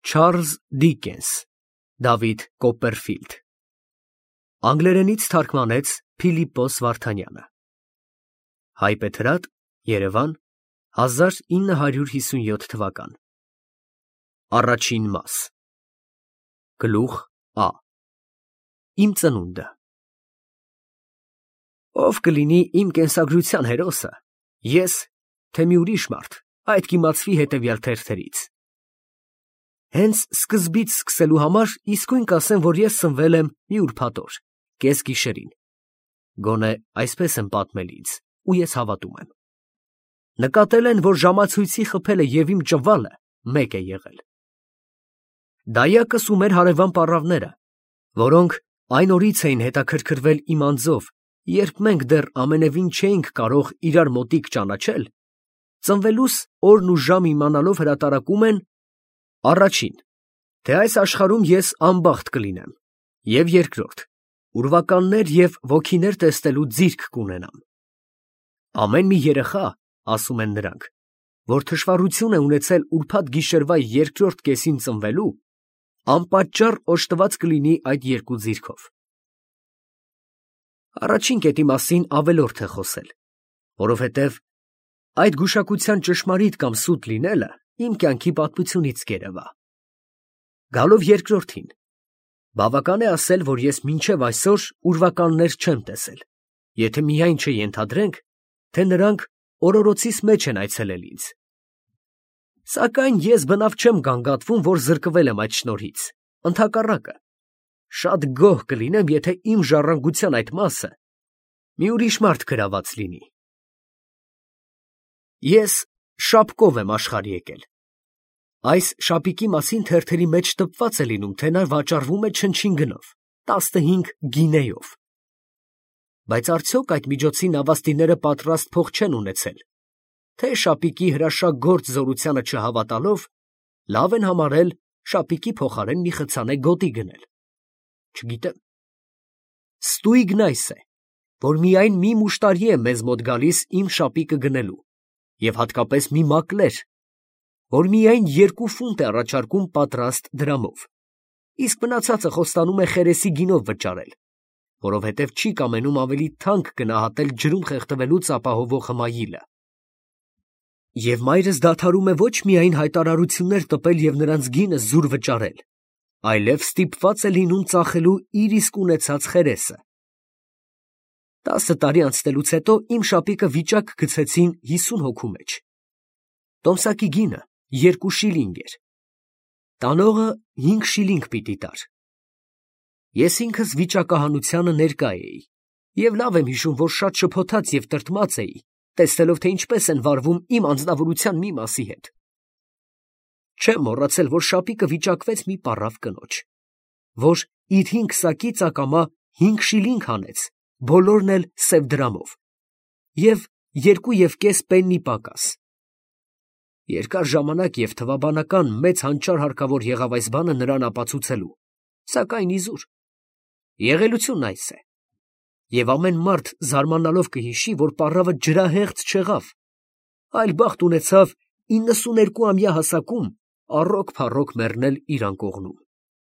Չարլզ Դիկենս, Դավիթ Կոպպերֆիլդ, անգլերենից թարգմանեց Փիլիպպոս Վարդանյանը, Հայբեթրատ, Երևան, 1957 թվական, Առաջին մաս, Գլուխ Ա, Իմ ծնունդը, ով կլինի իմ կենսագրության հերոսը, ես, թե մի ուրիշ մարդ, այդ կիմացվի հետևյալ թերթերից. Հենց սկզբից սկսելու համար իսկույն կասեմ, որ ես ծնվել եմ մի ուրբաթ օր, կեսգիշերին, գոնե այսպես են պատմել ինձ, ու ես հավատում եմ։ Նկատել են, որ ժամացույցի խփելը և իմ ճվալը մեկ է եղել։ Դայակս ու մեր հարևան պառավները, որոնք այն օրից էին հետաքրքրվել իմ անձով, երբ մենք դեռ ամենևին չէինք կարող իրար մոտիկ ճանաչել, ծնվելուս օրն ու ժամը իմանալով հրատարակում են. առաջին, թե այս աշխարհում ես անբախտ կլինեմ, և երկրորդ, ուրվականներ և ոգիներ տեսնելու ձիրք կունենամ։ Ամեն մի երեխա, ասում են նրանք, որ թշվառություն է ունեցել ուրբաթ գիշերվա երկրորդ կեսին ծնվելու, անպատճառ օժտված կլինի այդ երկու ձիրքով։ Առաջին կետի մասին ավելորդ է խոսել, որովհետև այդ գուշակության ճշմարիտ կամ սուտ լինելը իմ կյանքի պատմությունից կերևա։ Գալով երկրորդին, բավական է ասել, որ ես մինչև այսօր ուրվականներ չեմ տեսել, եթե միայն չենթադրենք, թե նրանք օրորոցիս մեջ են այցելել ինձ։ Սակայն ես բնավ չեմ գանգատվում, որ զրկվել եմ այդ շնորհից, ընդհակառակը, շատ գոհ կլինեմ, եթե իմ ժառանգության այդ մասը մի ուրիշ մարդ գրաված լինի։ Ես շապկով եմ աշխարհ եկել։ Այս շապիկի մասին թերթերի մեջ տպված է լինում, թե նա վաճառվում է չնչին գնով, 15 գինեյով։ Բայց արդյոք այդ միջոցի նավաստիները պատրաստ փող չեն ունեցել, թե շապիկի հրաշագ գործ զորությանը չհավատալով, լավ են համարել շապիկի փոխարեն մի խցանե գոտի գնել։ Չգիտեմ։ Ստույգն այս է, որ միայն մի մուշտարի է մեզ մոտ գալիս իմ շապիկը գնելու, և հատկապես մի մակլեր, որ միայն 2 ֆունտ է առաջարկում պատրաստ դրամով, իսկ մնացածը խոստանում է խերեսի գինով վճարել, որովհետև չի կամենում ավելի թանկ գնահատել ջրում խեղդվելուց ապահովող հմայիլը։ Եվ մայրս դադարում է ոչ միայն հայտարարություններ տպել և նրանց գինը զուր վճարել, այլև ստիպված է լինում ծախելու իր իսկ ունեցած խերեսը։ 10 տարի անցնելուց հետո իմ շապիկը վիճակ գցեցին 50 հոգու մեջ։ Տոմսակի գինը 2 շիլինգ էր։ Տանողը 5 շիլինգ պիտի տար։ Ես ինքս վիճակահանությանը ներկա էի, և լավ եմ հիշում, որ շատ շփոթած և տրտմած էի, տեսնելով, թե ինչպես են վարվում իմ անձնավորության մի մասի հետ։ Չեմ մոռացել, որ շապիկը վիճակվեց մի պառավ կնոջ, որ իր 5 սակից ակամա 5 շիլինգ հանեց, բոլորն էլ սև դրամով, և 2,5 պեննի պակաս։ Երկար ժամանակ և թվաբանական մեծ հանճար հարկավոր եղավ այս բանը նրան ապացուցելու, սակայն իզուր, եղելությունն այս է, և ամեն մարդ զարմանալով կհիշի, որ պառավը ջրահեղձ չեղավ, այլ բախտ ունեցավ 92-ամյա հասակում առոք-փառոք մեռնել իր անկողնում։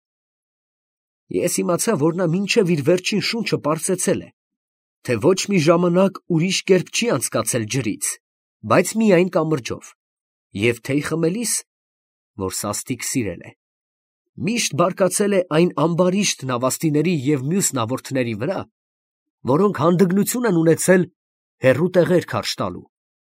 Ես իմացա, որ նա մինչև իր վերջին շունչը պարծեցել է, թե ոչ մի ժամանակ ուրիշ կերպ չի անցկացել ջրից, բայց միայն կամրջով, և թեյ խմելիս, որ սաստիկ սիրել է, միշտ բարկացել է այն ամբարիշտ նավաստիների և մյուս նավորդների վրա, որոնք հանդգնություն են ունեցել հեռու տեղեր քարշ տալու։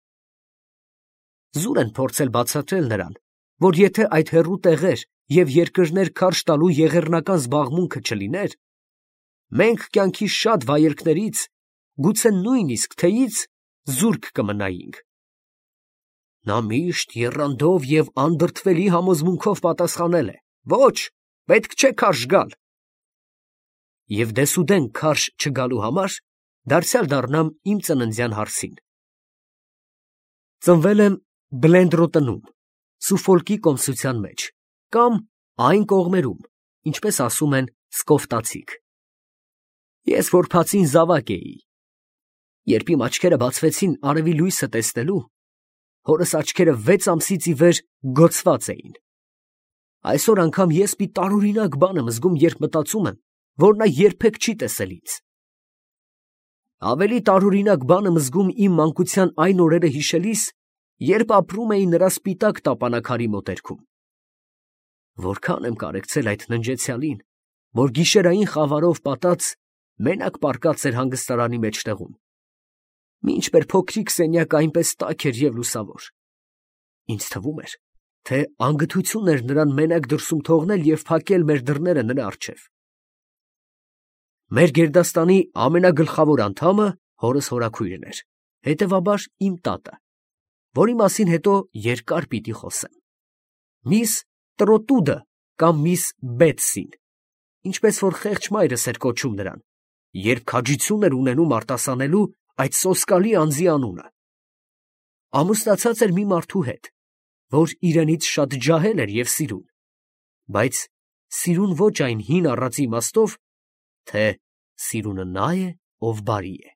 Զուր են փորձել բացատրել նրան, որ եթե այդ հեռու տեղեր և երկրներ քարշ տալու եղեռնական զբաղմունքը չլիներ, մենք կյանքի շատ վայելքներից, գուցե նույնիսկ թեյից զուրկ կմնայինք։ Նա միշտ եռանդով և անդրդվելի համոզմունքով պատասխանել է. «Ոչ, պետք չէ քարշ գալ»։ Եվ դեսուդեն քարշ չգալու համար դարձյալ դառնամ իմ ծննդյան հարցին։ Ծնվել եմ Բլենդրոտնում, Սուֆոլկի կոմսության մեջ, կամ այն կողմերում, ինչպես ասում են Սկոֆտացիք։ Ես որբացին զավակ էի։ Երբ իմ աչքերը բացվեցին արևի լույսը տեսնելու, հորս աչքերը 6 ամսից ի վեր գոցված էին։ Այսօր անգամ ես մի տարօրինակ բան եմ զգում, երբ մտածում եմ, որ նա երբեք չի տեսել ինձ։ Ավելի տարօրինակ բան եմ զգում իմ մանկության այն օրերը հիշելիս, երբ ապրում էի նրա սպիտակ տապանաքարի մոտերքում։ Որքան եմ կարեկցել այդ ննջեցյալին, որ գիշերային խավարով պատած մենակ պառկած էր հանգստարանի մեջտեղում։ Մինչդեռ փոքրիկ սենյակը այնպես տաք էր և լուսավոր։ Ինձ թվում էր, թե անգթություն էր նրան մենակ դրսում թողնել և փակել մեր դռները նրա առջև։ Մեր գերդաստանի ամենագլխավոր անդամը հորս հորաքույրն էր, հետևաբար իմ տատը, որի մասին հետո երկար պիտի խոսեմ։ Միս Տրոտուդը կամ միս Բեթսին, ինչպես որ խեղճ մայրս էր կոչում նրան, երբ քաջություն էր ունենում արտասանելու այդ սոսկալի անձի անունը։ Ամուսնացած էր մի մարդու հետ, որ իրենից շատ ջահել էր և սիրուն, բայց սիրուն ոչ այն հին առածի իմաստով, թե սիրունը նա է, ով բարի է։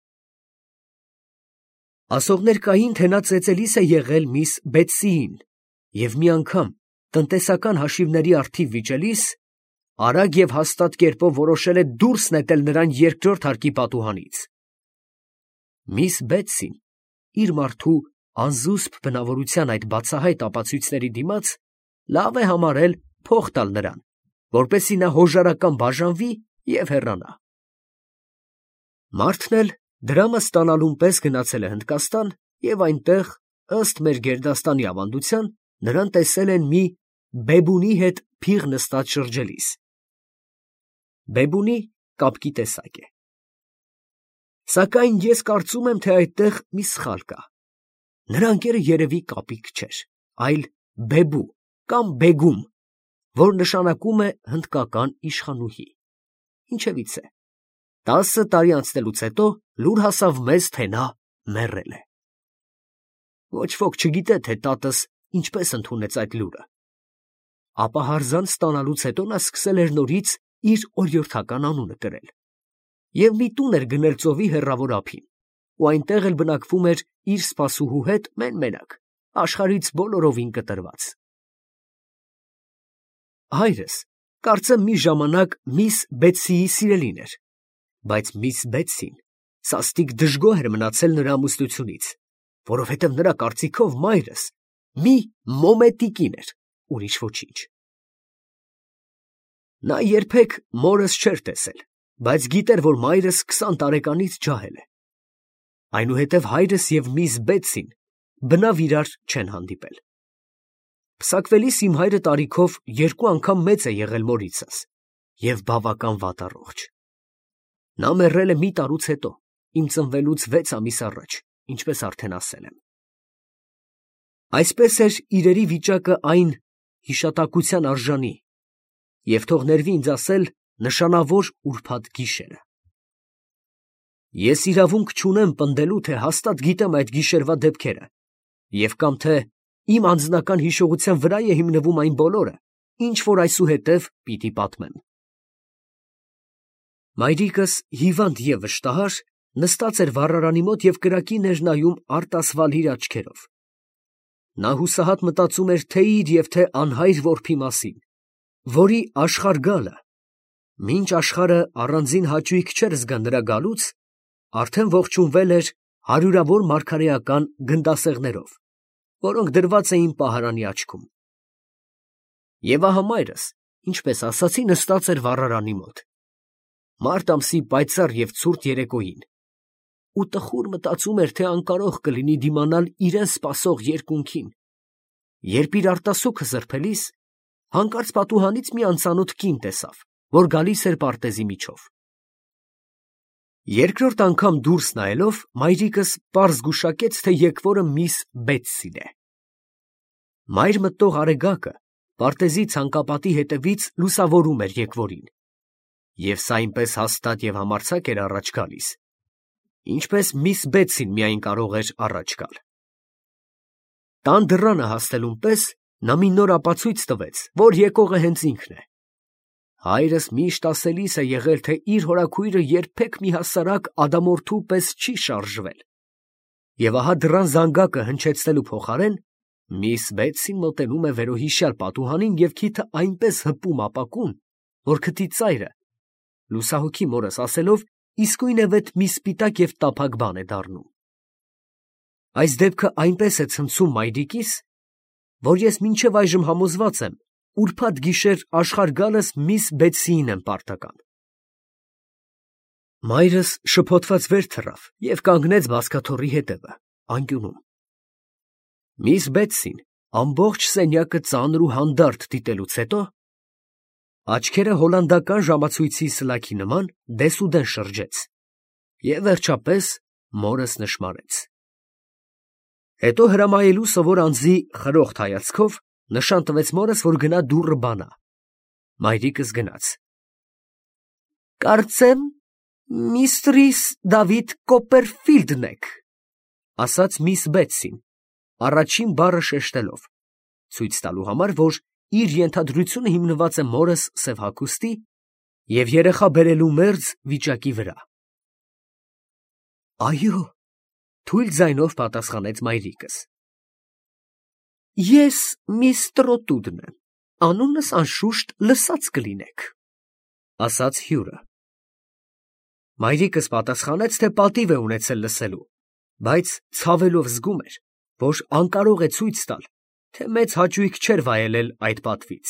Ասողներ կային, թե նա ծեծելիս է եղել միս Բեթսիին և մի անգամ տնտեսական հաշիվների առթիվ վիճելիս արագ և հաստատ կերպով որոշել է դուրս նետել նրան երկրորդ հարկի պատուհանից։ Միս Բեթսին իր մարդու անզուսպ բնավորության այդ բացահայտ ապացույցների դիմաց լավ է համարել փող տալ նրան, որպեսզի նա հոժարական բաժանվի և հեռանա։ Մարդն էլ դրամը ստանալուն պես գնացել է Հնդկաստան և այնտեղ, ըստ մեր գերդաստանի ավանդության, նրան տեսել են մի բեբունի հետ փիղ նստած շրջելիս։ Բեբունի կապկի տեսակ է։ Սակայն ես կարծում եմ, թե այդտեղ մի սխալ կա։ Նրա ընկերը երևի կապիկ չէր, այլ բեբու կամ բեգում, որ նշանակում է հնդկական իշխանուհի։ Ինչևիցե, 10 տարի անցնելուց հետո լուր հասավ մեզ, թե նա մեռել է։ Ոչ ոք չգիտե, թե տատս ինչպես ընդունեց այդ լուրը։ Ապա հարզանց ստանալուց հետո նա սկսել էր նորից իր օրիորդական անունը կրել և մի տուն էր գնել ծովի հեռավոր ափին, ու այնտեղ էլ բնակվում էր իր սպասուհու հետ մեն֊մենակ, աշխարհից բոլորովին կտրված։ Հայրս, կարծեմ մի ժամանակ միս Բեթսիի սիրելին էր, բայց միս Բեթսին սաստիկ դժգոհ էր մնացել նրա ամուսնությունից, որովհետև նրա կարծիքով մայրս մի մոմետի կին էր, ուրիշ ոչինչ։ Նա երբեք մորս չէր տեսել, բայց գիտեր, որ մայրս 20 տարեկանից ջահել է։ Այնուհետև հայրս և միս Բեթսին բնավ իրար չեն հանդիպել։ Պսակվելիս իմ հայրը տարիքով 2 անգամ մեծ է եղել մորիցս և բավական վատառողջ։ Նա մեռել է մի տարուց հետո, իմ ծնվելուց 6 ամիս առաջ, ինչպես արդեն ասել եմ։ Այսպես էր իրերի վիճակը այն հիշատակության արժանի և թող ներվի ինձ ասել նշանավոր ուրբաթ գիշերը։ Ես իրավունք չունեմ պնդելու, թե հաստատ գիտեմ այդ գիշերվա դեպքերը և կամ թե իմ անձնական հիշողության վրա է հիմնվում այն բոլորը, ինչ որ այսուհետև պիտի պատմեմ։ Մայրիկս հիվանդ և վշտահար նստած էր վառարանի մոտ և կրակին էր նայում արտասվալ իր աչքերով։ Նա հուսահատ մտածում էր թե իր և թե անհայր որբի մասին, որի աշխարհ գալը, մինչ աշխարհը առանձին հաճույք չէր զգա նրա գալուց, արդեն ողջունվել էր հարյուրավոր մարգարեական գնդասեղներով, որոնք դրված էին պահարանի աչքում։ Եվ ահա մայրս, ինչպես ասացի, նստած էր վառարանի մոտ, մարտ ամսի պայծառ և ցուրտ երեկոյին, ու տխուր մտածում էր, թե անկարող կլինի դիմանալ իրեն սպասող երկունքին, երբ իր արտասուքը զրփելիս, հանկարծ պատուհանից մի անծանոթ կին տեսավ, որ գալիս էր պարտեզի միջով։ Երկրորդ անգամ դուրս նայելով, մայրիկս պարզ գուշակեց, թե եկվորը միս Բեթսին է։ Մայր մտնող արեգակը պարտեզի ցանկապատի հետևից լուսավորում էր եկվորին, և սա այնպես հաստատ և համարձակ էր առաջ գալիս, ինչպես միս Բեթսին միայն կարող էր առաջ գալ։ Տան դռանը հասնելուն պես նա մի նոր ապացույց տվեց, որ եկողը հենց ինքն է։ Հայրս միշտ ասելիս է եղել, թե իր հորաքույրը երբեք մի հասարակ ադամորդու պես չի շարժվել։ Եվ ահա դռան զանգակը հնչեցնելու փոխարեն, Միս Բեթսին մոտենում է վերոհիշյալ պատուհանին և քիթը այնպես հպում ապակուն, որ քթի ծայրը, լուսահոգի մորս ասելով, իսկույնևեթ մի սպիտակ և տափակ բան է դառնում։ Այս դեպքը այնպես է ցնցում մայրիկիս, որ ես մինչև այժմ համոզված եմ, ուրբաթ գիշեր աշխարհ գալս միս Բեթսիին եմ պարտական։ Մայրս շփոթված վեր թռավ և կանգնեց բազկաթոռի հետևը, անկյունում։ Միս Բեթսին ամբողջ սենյակը ծանր ու հանդարտ դիտելուց հետո աչքերը հոլանդական ժամացույցի սլաքի նման դեսուդեն շրջեց և վերջապես մորս նշմարեց։ Հետո հրամայելու սովոր անձի խրոխտ հայացքով նշան տվեց մորս, որ գնա դուռը բանա։ Մայրիկս գնաց։ «Կարծեմ, միստրիս Դավիթ Կոպերֆիլդն եք», ասաց միս Բեթսին, առաջին բառը շեշտելով, ցույց տալու համար, որ իր ենթադրությունը հիմնված է մորս սև հագուստի և երեխա բերելու մերձ վիճակի վրա։ «Այո», թույլ ձայնով պատասխանեց մայրիկս։ «Ես միս Տրոտուդն եմ, անունս անշուշտ լսած կլինեք», ասաց հյուրը։ Մայրիկս պատասխանեց, թե պատիվ է ունեցել լսելու, բայց ցավելով զգում էր, որ անկարող է ցույց տալ, թե մեծ հաճույք չէր վայելել այդ պատվից։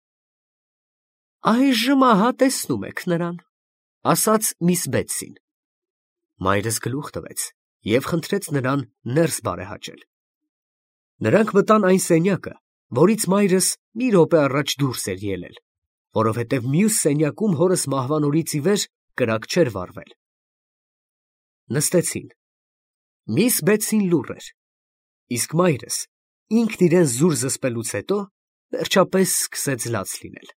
«Այժմ ահա տեսնում եք նրան», ասաց միս Բեթսին։ Մայրս գլուխ տվեց և խնդրեց նրան ներս բարեհաճել։ Նրանք մտան այն սենյակը, որից մայրս մի րոպե առաջ դուրս էր ելել, որովհետև մյուս սենյակում հորս մահվան օրից ի վեր կրակ չէր վառվել։ Նստեցին։ Միս Բեթսին լուռ էր, իսկ մայրս, ինքն իրեն զուր զսպելուց հետո, վերջապես սկսեց լաց լինել։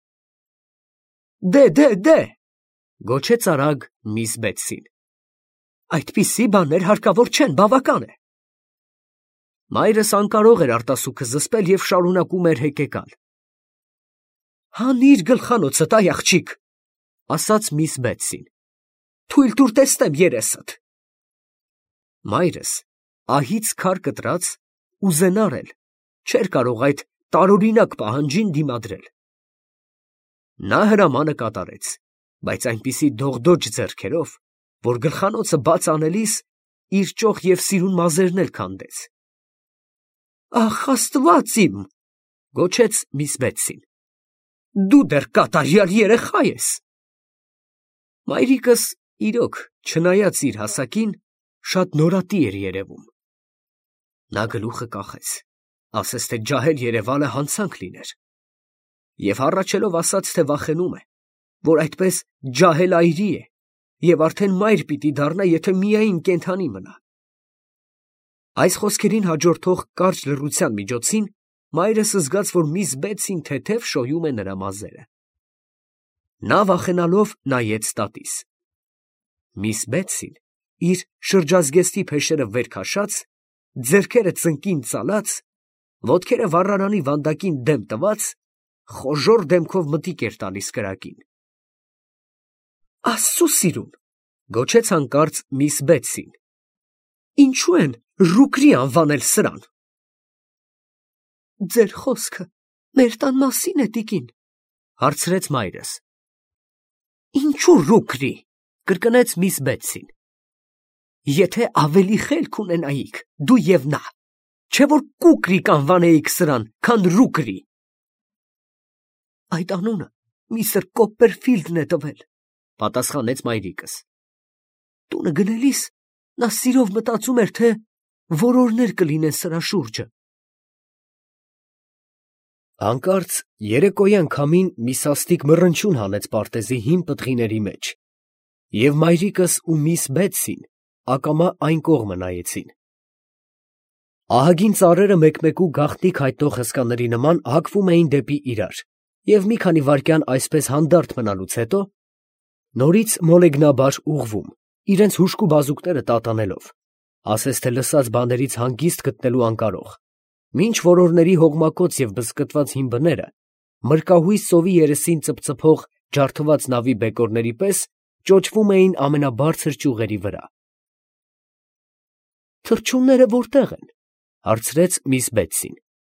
«Դե, գոչեց արագ միս Բեթսին, այդպիսի բաներ հարկավոր չեն, բավական է»։ Մայրս անկարող էր արտասուքը զսպել և շարունակում էր հեկեկալ։ «Հանիր գլխանոցդ, այ աղջիկ», ասաց միս Բեթսին, «թույլ տուր տեսնեմ երեսդ»։ Մայրս, ահից քար կտրած, ուզենար էլ, չէր կարող այդ տարօրինակ պահանջին դիմադրել։ Նա հրամանը կատարեց, բայց այնպիսի դողդոջ ձեռքերով, որ գլխանոցը բաց անելիս իր ճոխ և սիրուն մազերն էլ քանդեց։ «Ախ, Աստված իմ», գոչեց միս Բեթսին, «դու դեռ կատարյալ երեխա ես»։ Մայրիկս, իրոք, չնայած իր հասակին, շատ նորատի էր երևում։ Նա գլուխը կախեց, ասես թե ջահել երևալը հանցանք լիներ, և հառաչելով ասաց, թե վախենում է, որ այդպես ջահել այրի է և արդեն մայր պիտի դառնա, եթե միայն կենդանի մնա։ Այս խոսքերին հաջորդող կարճ լռության միջոցին մայրս զգաց, որ միս Բեթսին թեթև շոյում է նրա մազերը։ Նա վախենալով նայեց տատիս։ Միս Բեթսին, իր շրջազգեստի փեշերը վեր քաշած, ձեռքերը ծնկին ծալած, ոտքերը վառարանի վանդակին դեմ տված, խոժոռ դեմքով մտիկ էր տալիս կրակին։ «Աստծու սիրուն», գոչեց հանկարծ միս Բեթսին, «ինչու են Ռուկրի անվանել սրան»։ «Ձեր խոսքը մեր տան մասին է, տիկին», հարցրեց մայրս։ «Ինչու Ռուկրի», կրկնեց միս Բեթսին, «եթե ավելի խելք ունենայիք, դու և նա, չէ՞ որ Կուկրի կանվանեիք սրան, քան Ռուկրի»։ «Այդ անունը միստր Կոպերֆիլդն է տվել», պատասխանեց մայրիկս։ «Տունը գնելիս նա սիրով մտածում էր, թե որորներ կլինեն սրա շուրջը»։ Հանկարծ երեկոյան քամին մի սաստիկ մռնչյուն հանեց պարտեզի հին պտղիների մեջ, և մայրիկս ու միս Բեթսին ակամա այն կողմը նայեցին։ Ահագին ծառերը մեկմեկու գաղտնիք հայտնող հսկաների նման հակվում էին դեպի իրար և մի քանի վայրկյան այսպես հանդարտ մնալուց հետո նորից մոլեգնաբար ուղղվում, իրենց հուժկու բազուկները տատանելով, ասես թե լսած բաներից հանգիստ գտնելու անկարող, մինչ որորների հողմակոծ և բզկտված հին բները մրկահույս ծովի երեսին ծփծփող ջարդված նավի բեկորների պես ճոճվում էին ամենաբարձր ճյուղերի վրա։ «Թռչունները որտե՞ղ են», հարցրեց միս Բեթսին։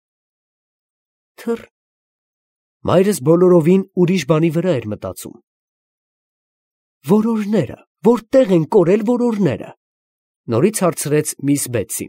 Թռ։ Մայրս բոլորովին ուրիշ բանի վրա էր մտածում։ Որորները, որտեղ են կորել որորները։ Նորից հարցրեց միս Բեթսին։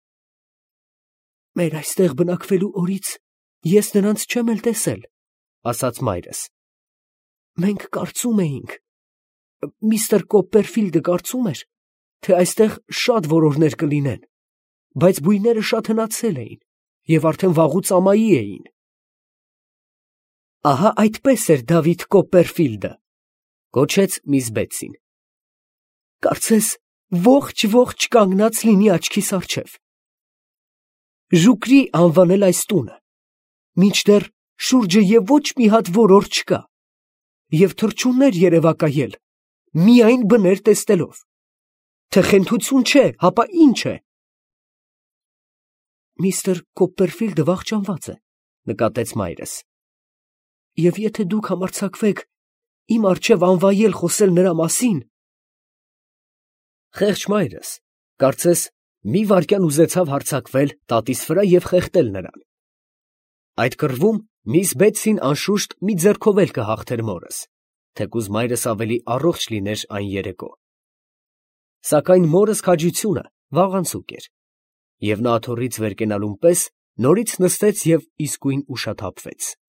Մեր այստեղ բնակվելու օրից ես նրանց չեմ էլ տեսել, ասաց մայրս։ Մենք կարծում էինք, միստր Կոպպերֆիլդը կարծում էր, թե այստեղ շատ որորներ կլինեն, բայց բույները շատ հնացել էին և արդեն վաղուց ամայի էին։ Ահա այդպես էր Դավիթ Կոպպերֆիլդը, գոչեց միս Բեթսին։ Կարծես ողջ կանգնած լինի աչքիս առջև։ Ժուկրի անվանել այս տունը, մինչդեռ շուրջը և ոչ մի հատ որոր չկա, և թռչուններ երևակայել, միայն բներ տեսնելով, թե խենթություն չէ, հապա ինչ է։ Միստր Կոպպերֆիլդը վախճանված է, նկատեց մայրս, և եթե դուք համարձակվեք իմ առջև անվայել խոսել նրա մասին… Խեղճ մայրս, կարծես, մի վայրկյան ուզեցավ հարձակվել տատիս վրա և խեղդել նրան։ Այդ կռվում միս Բեթսին անշուշտ մի ձեռքով էլ կհաղթեր մորս, թեկուզ մայրս ավելի առողջ լիներ այն երեկո։ Սակայն մորս քաջությունը վաղանցուկ էր, և նա աթոռից վեր կենալուն պես նորից նստեց և իսկույն ուշաթափվեց։